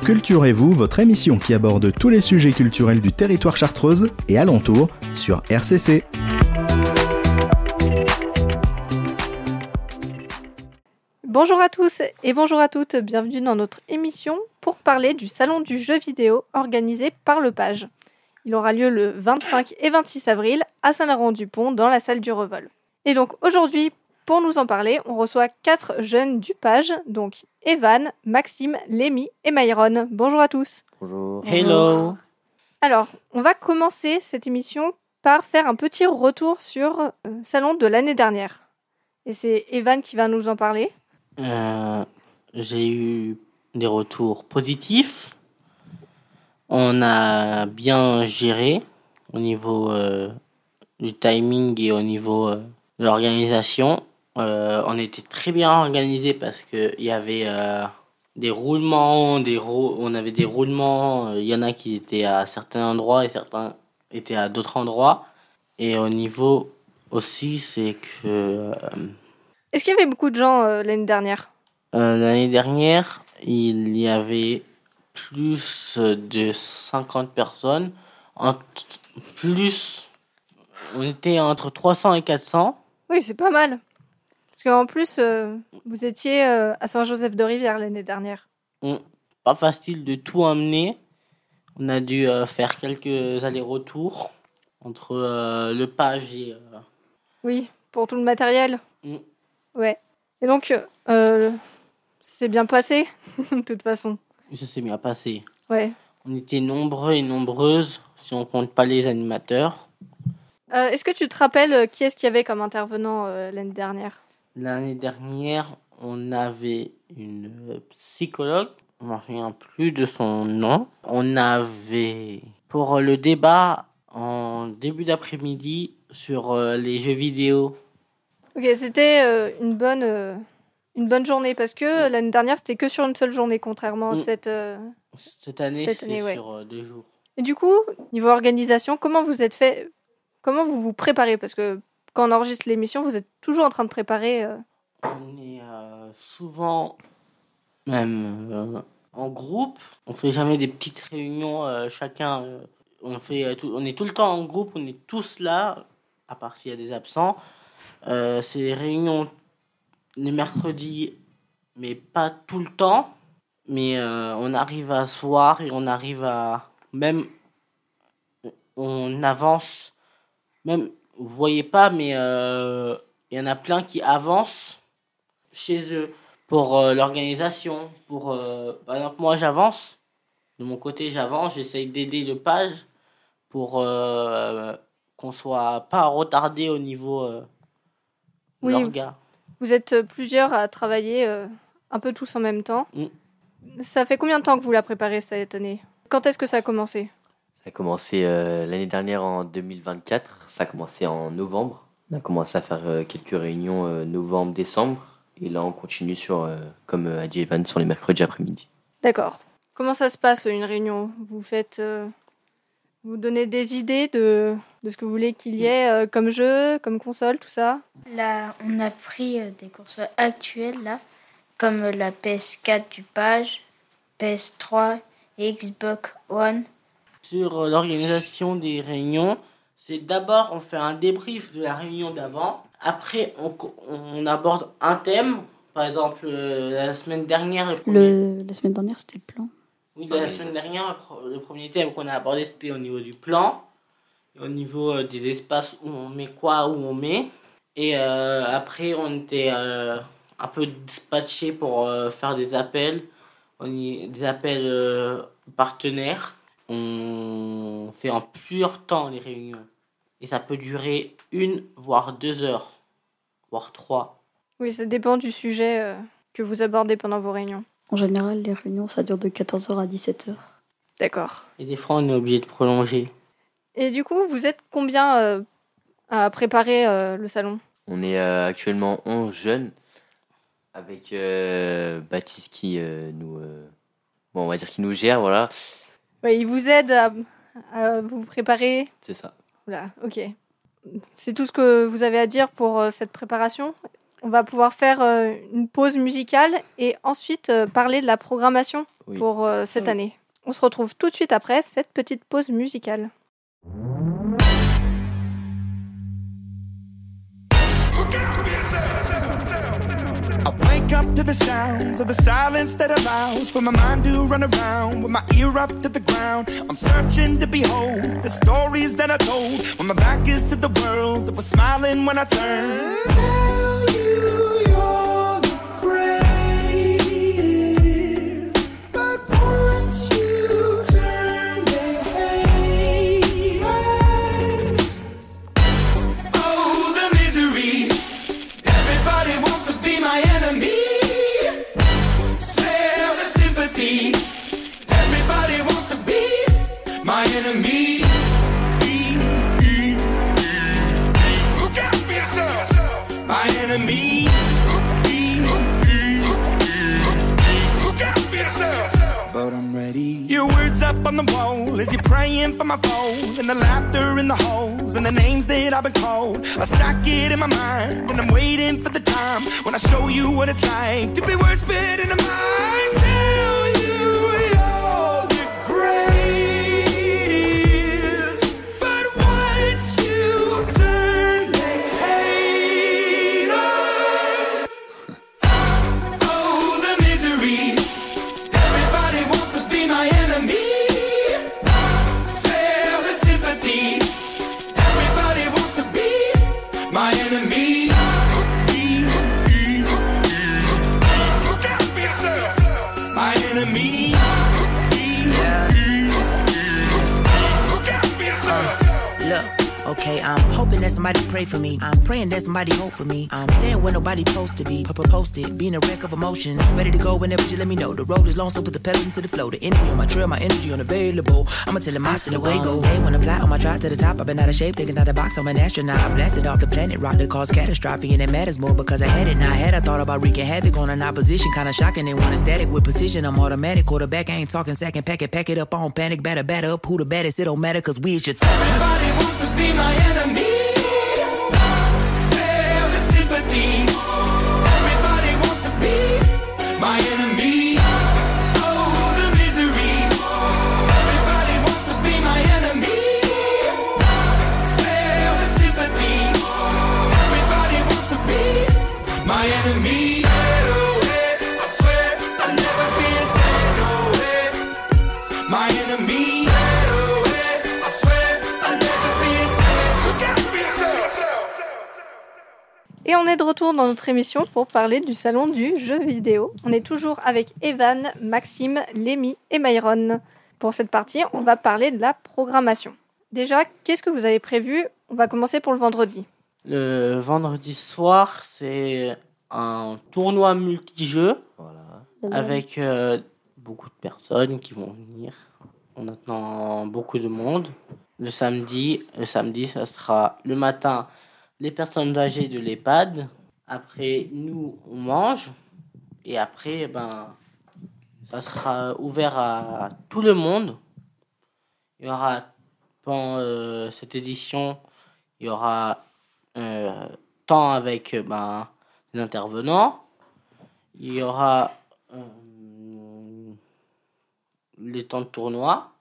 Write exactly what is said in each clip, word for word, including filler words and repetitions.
Culturez-vous, votre émission qui aborde tous les sujets culturels du territoire chartreuse et alentour sur R C C. Bonjour à tous et bonjour à toutes, bienvenue dans notre émission pour parler du salon du jeu vidéo organisé par le Page. Il aura lieu le vingt-cinq et vingt-six avril à Saint-Laurent-du-Pont dans la salle du Revol. Et donc aujourd'hui, pour nous en parler, on reçoit quatre jeunes du Page, donc Evan, Maxime, Lémi et Myron. Bonjour à tous. Bonjour. Hello. Alors, on va commencer cette émission par faire un petit retour sur le salon de l'année dernière. Et c'est Evan qui va nous en parler. Euh, j'ai eu des retours positifs. On a bien géré au niveau euh, du timing et au niveau euh, de l'organisation. Euh, on était très bien organisé parce qu'il y avait euh, des roulements, des rou- on avait des roulements. Il y en a qui étaient à certains endroits et certains étaient à d'autres endroits. Et au niveau aussi, c'est que... Euh, Est-ce qu'il y avait beaucoup de gens euh, l'année dernière ? Euh, l'année dernière, il y avait plus de cinquante personnes. En t- plus, on était entre trois cents et quatre cents. Oui, c'est pas mal. Parce qu'en plus, euh, vous étiez euh, à Saint-Joseph-de-Rivière l'année dernière. On, pas facile de tout emmener. On a dû euh, faire quelques allers-retours entre euh, le Page et... Euh... Oui, pour tout le matériel. Mm. Ouais. Et donc, euh, c'est bien passé, de toute façon. Ça s'est bien passé. Ouais. On était nombreux et nombreuses, si on compte pas les animateurs. Euh, est-ce que tu te rappelles euh, qui est-ce qu'il y avait comme intervenant euh, l'année dernière ? L'année dernière, on avait une euh, psychologue, je ne me souviens plus de son nom. On avait, pour le débat en début d'après-midi sur euh, les jeux vidéo. Ok, c'était euh, une bonne... Euh... Une bonne journée, parce que l'année dernière, c'était que sur une seule journée, contrairement à Mm. cette... Euh... Cette année, Cette c'est année, ouais. sur euh, deux jours. Et du coup, niveau organisation, comment vous êtes fait... Comment vous vous préparez ? Parce que quand on enregistre l'émission, vous êtes toujours en train de préparer... Euh... On est euh, souvent, même euh, en groupe, on fait jamais des petites réunions, euh, chacun... euh, on, fait, euh, tout, on est tout le temps en groupe, on est tous là, à part s'il y a des absents. Euh, c'est des réunions les mercredis, mais pas tout le temps. Mais euh, on arrive à se voir et on arrive à... Même, on avance. Même, vous voyez pas, mais euh, il y en a plein qui avancent chez eux pour euh, l'organisation. Pour, euh, par exemple, moi, j'avance. De mon côté, j'avance. J'essaye d'aider le Page pour euh, qu'on soit pas retardé au niveau euh, de Oui. l'orga. Vous êtes plusieurs à travailler euh, un peu tous en même temps. Mm. Ça fait combien de temps que vous la préparez cette année ? Quand est-ce que ça a commencé ? Ça a commencé euh, l'année dernière en deux mille vingt-quatre. Ça a commencé en novembre. On a commencé à faire euh, quelques réunions euh, novembre-décembre. Et là, on continue sur, euh, comme euh, a dit Evan, sur les mercredis après-midi. D'accord. Comment ça se passe, une réunion ? Vous faites... Euh, vous donnez des idées de, de ce que vous voulez qu'il y ait euh, comme jeu, comme console, tout ça ? Là, on a pris euh, des consoles actuelles, là, comme euh, la P S quatre du Page, P S trois et Xbox One. Sur euh, l'organisation des réunions, c'est d'abord on fait un débrief de la réunion d'avant. Après, on, co- on aborde un thème. Par exemple, euh, la semaine dernière, le premier, Le, la semaine dernière, c'était le plan. oui, la semaine dernière, le pro- le premier thème qu'on a abordé, c'était au niveau du plan, et au niveau euh, des espaces où on met quoi, où on met. Et euh, après, on était euh, un peu dispatché pour euh, faire des appels, on y- des appels euh, partenaires. On fait en plusieurs temps les réunions. Et ça peut durer une, voire deux heures, voire trois. Oui, ça dépend du sujet euh, que vous abordez pendant vos réunions. En général, les réunions, ça dure de quatorze heures à dix-sept heures. D'accord. Et des fois, on est obligé de prolonger. Et du coup, vous êtes combien euh, à préparer euh, le salon ? On est euh, actuellement onze jeunes avec euh, Baptiste qui euh, nous... euh, bon, on va dire qui nous gère, voilà. Oui, il vous aide à, à vous préparer. C'est ça. Voilà, ok. C'est tout ce que vous avez à dire pour euh, cette préparation ? On va pouvoir faire euh, une pause musicale et ensuite euh, parler de la programmation. Oui. pour euh, cette Oui. année. On se retrouve tout de suite après cette petite pause musicale. I wake up to the sounds of the silence that allows for my mind to run around with my ear up to the ground. I'm searching to behold the stories that I told when my back is to the world that was smiling when I turned. Tell you you're the greatest, but once you turn, they hate us. Oh, the misery. Everybody wants to be my enemy. Smell the sympathy. Everybody wants to be my enemy. Look out for yourself. My enemy. Look out for yourself. But I'm ready. Your words up on the wall as you're praying for my phone, and the laughter in the holes and the names that I've been called. I stack it in my mind and I'm waiting for the time when I show you what it's like to be worse fit in the mind. Tell you you're the greatest, but once you turn, they hate us. Oh, the misery. Everybody wants to be my enemy. Spare the sympathy. Everybody wants to be my enemy. Look out for yourself. My enemy. Look out for yourself. Look, okay, I'm hoping that somebody pray for me. I'm praying that somebody hope for me. I'm staying where nobody supposed to be. Papa posted, being a wreck of emotions. Ready to go whenever you let me know. The road is long, so put the pedal into the flow. The energy on my trail, my energy unavailable. I'ma tell him I still away go. Hey, when I fly on my drive to the top, I've been out of shape, thinking out the box. I'm an astronaut. I blasted off the planet, rock that caused catastrophe, and it matters more because I had it. Now I had I thought about wreaking havoc on an opposition, kinda shocking. They want a static with precision. I'm automatic, quarterback. I ain't talking second packet, pack it up on panic, batter, batter up. Who the baddest? It don't matter, cause we is your Everybody wants to be my enemy. Spare the sympathy. Everybody wants to be my enemy. Oh, the misery. Everybody wants to be my enemy. Spare the sympathy. Everybody wants to be my enemy. I swear I'll never be a sad no way. My enemy. I swear I'll never be a sad. Look out for yourself. Et on est de retour dans notre émission pour parler du salon du jeu vidéo. On est toujours avec Evan, Maxime, Lémi et Myron. Pour cette partie, on va parler de la programmation. Déjà, qu'est-ce que vous avez prévu ? On va commencer pour le vendredi. Le vendredi soir, c'est un tournoi multijeu Voilà. avec euh, beaucoup de personnes qui vont venir. On attend beaucoup de monde. Le samedi, le samedi, ça sera le matin les personnes âgées de l'EHPAD. Après, nous, on mange. Et après, ben, ça sera ouvert à tout le monde. Il y aura, pendant euh, cette édition, il y aura euh, temps avec euh, ben, les intervenants. Il y aura euh, les temps de tournoi.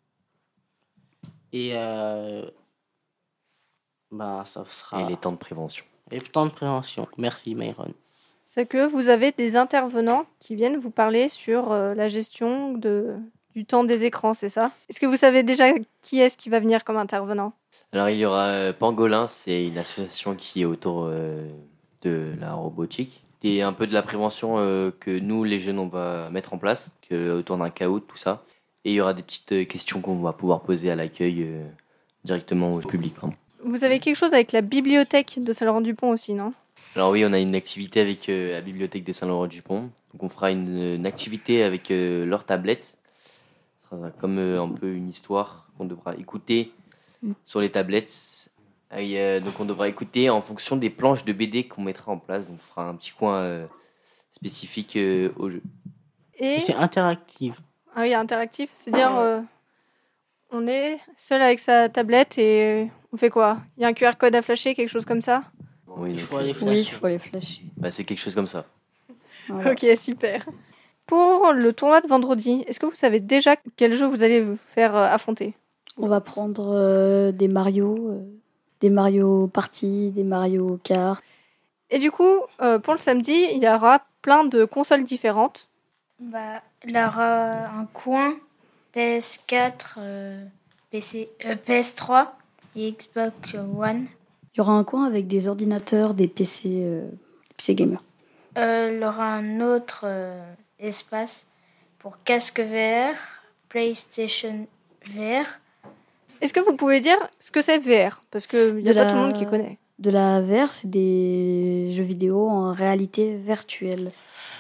Et euh, ben, ça sera... Et les temps de prévention. Et le temps de prévention. Merci, Myron. C'est que vous avez des intervenants qui viennent vous parler sur euh, la gestion de, du temps des écrans, c'est ça ? Est-ce que vous savez déjà qui est-ce qui va venir comme intervenant ? Alors il y aura euh, Pangolin, c'est une association qui est autour euh, de la robotique et un peu de la prévention euh, que nous les jeunes on va mettre en place, que, autour d'un caout, tout ça. Et il y aura des petites euh, questions qu'on va pouvoir poser à l'accueil euh, directement au public. Hein. Vous avez quelque chose avec la bibliothèque de Saint-Laurent-du-Pont aussi, non ? Alors oui, on a une activité avec euh, la bibliothèque de Saint-Laurent-du-Pont. Donc on fera une, une activité avec euh, leurs tablettes. Ce sera comme euh, un peu une histoire qu'on devra écouter sur les tablettes. Et, euh, donc on devra écouter en fonction des planches de B D qu'on mettra en place. Donc on fera un petit coin euh, spécifique euh, au jeu. Et... C'est interactif. Ah oui, interactif, c'est-à-dire euh, on est seul avec sa tablette et on fait quoi ? Il y a un Q R code à flasher, quelque chose comme ça ? Oui, Il donc, faut aller Oui, il flasher. faut les flasher. bah, c'est quelque chose comme ça. Voilà. Ok, super. Pour le tournoi de vendredi, est-ce que vous savez déjà quel jeu vous allez vous faire euh, affronter? On va prendre euh, des Mario, euh, des Mario Party, des Mario Kart. Et du coup, euh, pour le samedi, il y aura plein de consoles différentes. Bah, il y aura un coin P S quatre, euh, P C, euh, P S trois et Xbox One. Il y aura un coin avec des ordinateurs, des P C, euh, P C gamers. Euh, il y aura un autre euh, espace pour casque V R, PlayStation V R. Est-ce que vous pouvez dire ce que c'est V R? Parce qu'il n'y a De pas la- tout le monde qui connaît. De la V R, c'est des jeux vidéo en réalité virtuelle.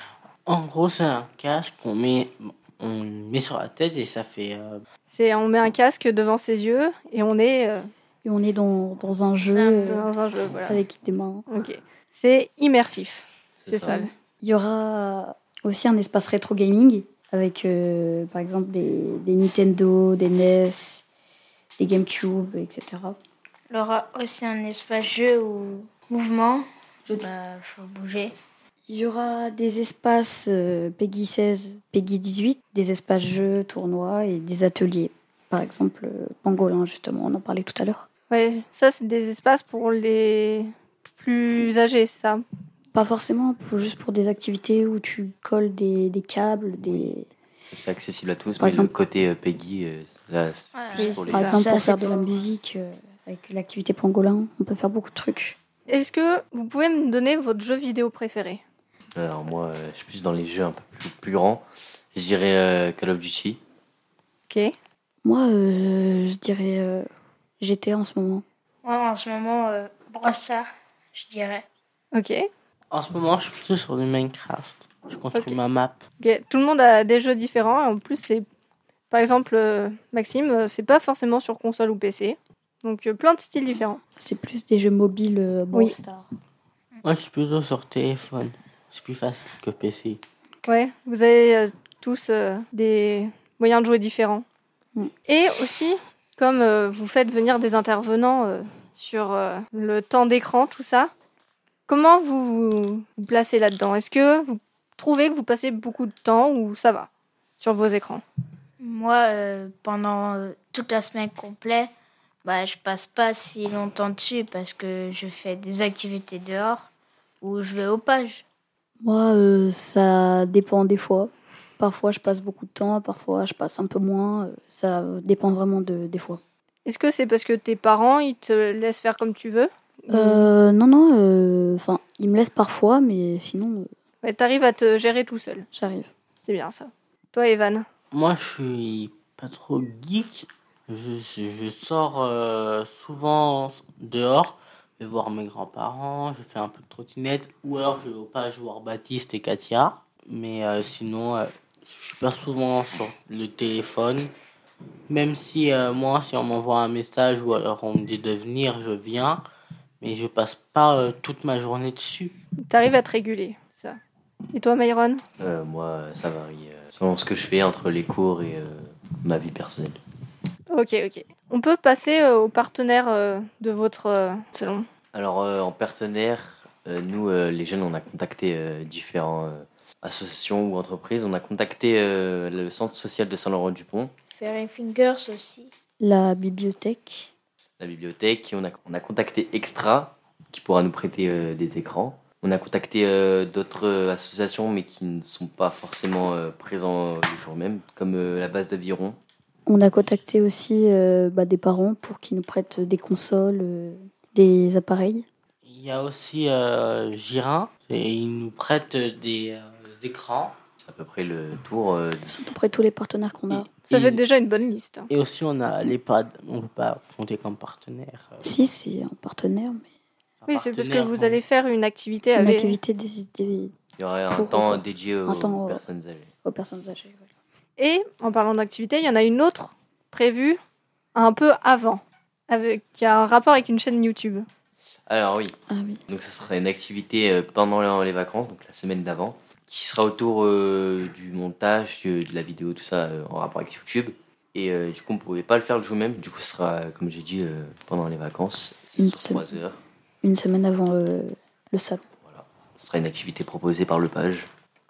En gros, c'est un casque qu'on met, on met sur la tête et ça fait. euh, C'est, on met un casque devant ses yeux et on est euh, Et on est dans, dans un jeu C'est un- euh, dans un jeu. Voilà. avec des mains. Ok. C'est immersif. C'est ça. Il y aura aussi un espace rétro gaming avec euh, par exemple des, des Nintendo, des N E S, des GameCube, et cetera. Il y aura aussi un espace jeu ou mouvement. Bah, faut bouger. Il y aura des espaces euh, Peggy seize, Peggy dix-huit, des espaces jeux, tournois et des ateliers. Par exemple, euh, Pangolin, justement, on en parlait tout à l'heure. Ouais, ça, c'est des espaces pour les plus âgés, c'est ça. Pas forcément, pour- juste pour des activités où tu colles des, des câbles, des... C'est accessible à tous, Par mais exemple- le côté euh, Peggy, euh, ça, c'est Ouais, plus oui, pour les Par ça. exemple, Ça, pour c'est faire de la pour- musique, euh, avec l'activité Pangolin, on peut faire beaucoup de trucs. Est-ce que vous pouvez me donner votre jeu vidéo préféré? Alors moi, euh, je suis plus dans les jeux un peu plus, plus grands. Je dirais euh, Call of Duty. Ok. Moi, euh, je dirais euh, G T A en ce moment. Moi, en ce moment, euh, Brossard, je dirais. Ok. En ce moment, je suis plutôt sur du Minecraft. Je construis Ok. ma map. Ok. Tout le monde a des jeux différents. Et en plus, c'est par exemple euh, Maxime, euh, c'est pas forcément sur console ou P C. Donc euh, plein de styles différents. C'est plus des jeux mobiles euh, Brawl Oui. Stars. Moi, je suis plutôt sur téléphone. C'est plus facile que P C. Ouais. Vous avez euh, tous euh, des moyens de jouer différents. Mm. Et aussi, comme euh, vous faites venir des intervenants euh, sur euh, le temps d'écran, tout ça, comment vous vous, vous placez là-dedans? Est-ce que vous trouvez que vous passez beaucoup de temps ou ça va sur vos écrans? Moi, euh, pendant euh, toute la semaine complète, bah, je passe pas si longtemps dessus parce que je fais des activités dehors ou je vais aux pages. Moi, euh, ça dépend des fois. Parfois, je passe beaucoup de temps, parfois, je passe un peu moins. euh, Ça dépend vraiment de, des fois. Est-ce que c'est parce que tes parents, ils te laissent faire comme tu veux? Euh, non, non, euh, enfin, ils me laissent parfois, mais sinon, euh, Ouais, t'arrives à te gérer tout seul. j'arrive. C'est bien ça. Toi, Evan? Moi, je suis pas trop geek. Je, je sors euh, souvent dehors. Je vais voir mes grands-parents. Je fais un peu de trottinette. Ou alors, je vais au page voir Baptiste et Katia. Mais euh, sinon, euh, je suis pas souvent sur le téléphone. Même si euh, moi, si on m'envoie un message ou alors on me dit de venir, je viens. Mais je passe pas euh, toute ma journée dessus. T'arrives à te réguler, ça. Et toi, Myron? Euh, moi, ça varie euh, selon ce que je fais entre les cours et euh, ma vie personnelle. Ok, ok. On peut passer euh, aux partenaires euh, de votre euh, salon. Alors, euh, en partenaire, euh, nous, euh, les jeunes, on a contacté euh, différentes associations ou entreprises. On a contacté euh, le centre social de Saint-Laurent-du-Pont, Fairy Fingers aussi. La bibliothèque. la bibliothèque, et on a, on a contacté Extra, qui pourra nous prêter euh, des écrans. On a contacté euh, d'autres euh, associations, mais qui ne sont pas forcément euh, présents euh, le jour même, comme euh, la base d'aviron. On a contacté aussi euh, bah, des parents pour qu'ils nous prêtent des consoles, euh, des appareils. Il y a aussi euh, Girin. Et il nous prête des euh, écrans. C'est à peu près le tour. euh, C'est à peu près tous les partenaires qu'on a. Ça Et- fait déjà une bonne liste. Et aussi, on a l'EHPAD. On ne peut pas compter comme partenaire. euh, Si, c'est un partenaire, mais un Oui, c'est parce que partenaire, vous on- allez faire une activité une avec... activité des, des- Il y aurait un Pour- temps dédié aux un temps, euh, personnes âgées. aux personnes âgées. voilà. Et en parlant d'activité, il y en a une autre prévue un peu avant, avec, qui a un rapport avec une chaîne YouTube. Alors oui, Ah oui. donc ça sera une activité euh, pendant les les vacances, donc la semaine d'avant, qui sera autour euh, du montage, de, de la vidéo, tout ça euh, en rapport avec YouTube. Et euh, du coup, on ne pouvait pas le faire le jour même. Du coup, ce sera, euh, comme j'ai dit, euh, pendant les vacances. C'est Une sur semaine. trois heures. Une semaine avant euh, le salon. Voilà. Ce sera une activité proposée par le page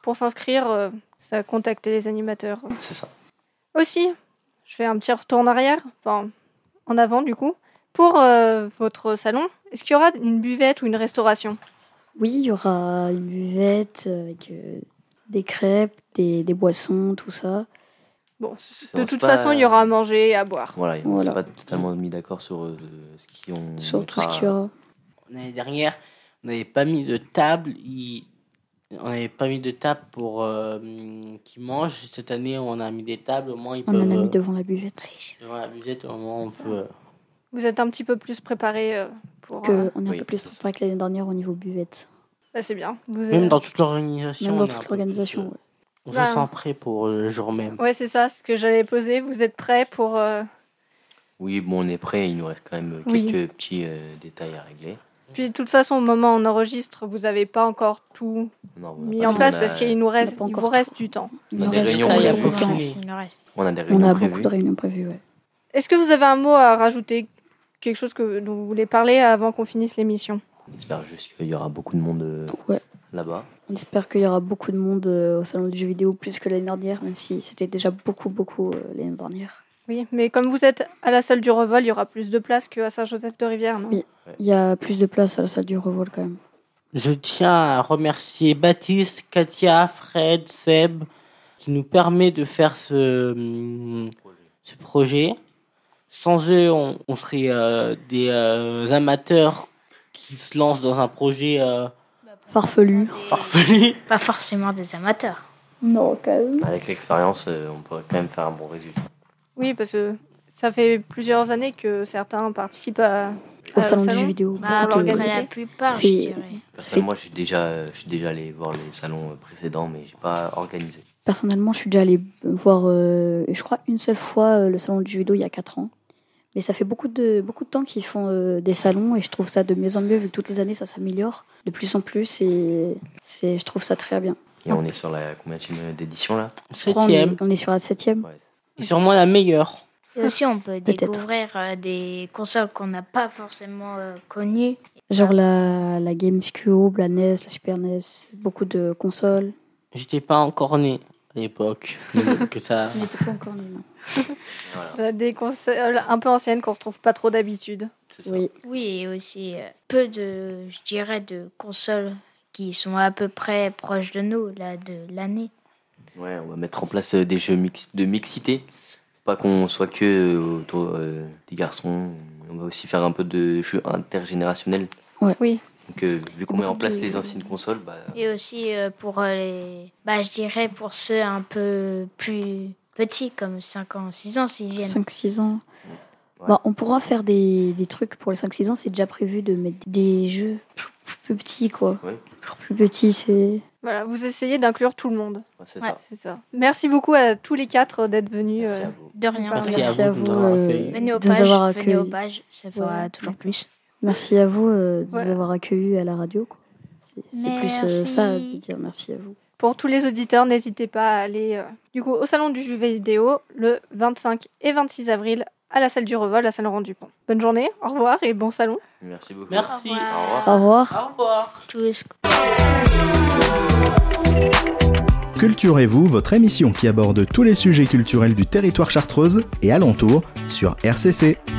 pour s'inscrire, euh, ça contacter les animateurs. C'est ça. Aussi, je fais un petit retour en arrière, enfin en avant du coup. Pour euh, votre salon, est-ce qu'il y aura une buvette ou une restauration ? Oui, il y aura une buvette avec euh, des crêpes, des, des boissons, tout ça. Bon, C'est- de on toute s'est pas- façon, il y aura à manger et à boire. Voilà, on Voilà. s'est pas totalement mis d'accord sur euh, ce qui on Sur tout ce mettra- qu'il y aura. L'année dernière, on n'avait pas mis de table. il- On n'avait pas mis de table pour euh, qu'ils mangent. Cette année, on a mis des tables. Au moins, ils On peuvent. en a euh, mis devant la buvette. devant la buvette, au moins, on peut. euh, Vous êtes un petit peu plus préparés euh, pour... Que euh, on est un oui, peu plus c'est ça. préparé que l'année dernière au niveau buvette. ça, c'est bien. Vous Même êtes- dans toute l'organisation. Même on dans est un toute peu plus, l'organisation. euh, ouais. On Bah, se sent prêt pour le jour même. Ouais, c'est ça, ce que j'avais posé. Vous êtes prêts pour... euh, Oui, bon, on est prêt. Il nous reste quand même Oui. quelques petits euh, détails à régler. Puis de toute façon, au moment où on enregistre, vous n'avez pas encore tout Non, on a mis pas en fait, place on a- parce qu'il nous reste, pas il encore vous tout. reste du temps. Il On a nous des reste réunions, pas on a- beaucoup de temps. Il nous reste. On a des On réunions a prévues. beaucoup de réunions prévues, ouais. Est-ce que vous avez un mot à rajouter ? Quelque chose que, dont vous voulez parler avant qu'on finisse l'émission ? On espère juste qu'il y aura beaucoup de monde euh, Ouais. là-bas. On espère qu'il y aura beaucoup de monde euh, au salon du jeu vidéo, plus que l'année dernière, même si c'était déjà beaucoup, beaucoup euh, l'année dernière. Oui, mais comme vous êtes à la salle du Revol, il y aura plus de place qu'à Saint-Joseph-de-Rivière, non ? Oui. Il y a plus de place à la salle du Revol quand même. Je tiens à remercier Baptiste, Katia, Fred, Seb, qui nous permet de faire ce, hum, ce projet. Sans eux, on, on serait euh, des euh, amateurs qui se lancent dans un projet euh, Farfelu. farfelu. Pas forcément des amateurs. Non, quand même. Avec l'expérience, euh, on pourrait quand même faire un bon résultat. Oui, parce que ça fait plusieurs années que certains participent à, Au à- salon du jeu vidéo. Bah, beaucoup de- l'organiser. après la plupart, Ça je fait- dirais. Personnellement, j'ai déjà, euh, je suis déjà allé voir les salons euh, précédents, mais j'ai pas organisé. Personnellement, je suis déjà allée voir, euh, je crois, une seule fois euh, le salon du jeu vidéo il y a quatre ans. Mais ça fait beaucoup de, beaucoup de temps qu'ils font euh, des salons et je trouve ça de mieux en mieux, vu que toutes les années ça s'améliore de plus en plus et c'est, je trouve ça très bien. Et on est sur la combien d'édition là? Je crois on est- Septième. On est sur la septième. Ouais. Et sûrement la meilleure. Et aussi, on peut Peut-être. découvrir euh, des consoles qu'on n'a pas forcément euh, connues. Genre la, la GameCube, la N E S, la Super N E S, beaucoup de consoles. J'étais pas encore né à l'époque. que ça... On n'était pas encore nés, non. Voilà, Des consoles un peu anciennes qu'on retrouve pas trop d'habitude. c'est ça. Oui, Oui, et aussi euh, peu de, je dirais, de consoles qui sont à peu près proches de nous, là, de l'année. Ouais, on va mettre en place euh, des jeux mix- de mixité. Pas qu'on soit que euh, autour euh, des garçons. On va aussi faire un peu de jeux intergénérationnels. Ouais. Oui. Donc, euh, vu qu'on met en Beaucoup place de- les anciennes consoles, bah, Et aussi euh, pour euh, les, bah, je dirais pour ceux un peu plus petits, comme cinq ans, six ans, s'ils viennent. cinq six ans. Ouais. Bah, on pourra faire des, des trucs pour les cinq six ans, c'est déjà prévu de mettre des jeux plus, plus petits, quoi. Oui. Plus petits, c'est... Voilà, vous essayez d'inclure tout le monde. ouais, c'est Ouais. ça. C'est ça. Merci beaucoup à tous les quatre d'être venus. Merci euh, à vous. De rien. Merci Merci, à à vous, vous de nous avoir euh, accueillis. Venez aux de nous pages, avoir venez aux accueillis. pages, ça fera Ouais. toujours plus. Merci à vous euh, de Ouais. nous avoir accueillis à la radio, quoi. C'est, c'est plus euh, Merci. ça, de dire merci à vous. Pour tous les auditeurs, n'hésitez pas à aller euh, du coup, au salon du jeu vidéo le vingt-cinq et vingt-six avril à la salle du Revol, à Saint-Laurent-du-Pont. Bonne journée, au revoir et bon salon. Merci beaucoup. Merci. Au revoir. Au revoir. Au revoir. Au revoir. Tchuss. Culturez-vous, votre émission qui aborde tous les sujets culturels du territoire chartreuse et alentour sur R C C.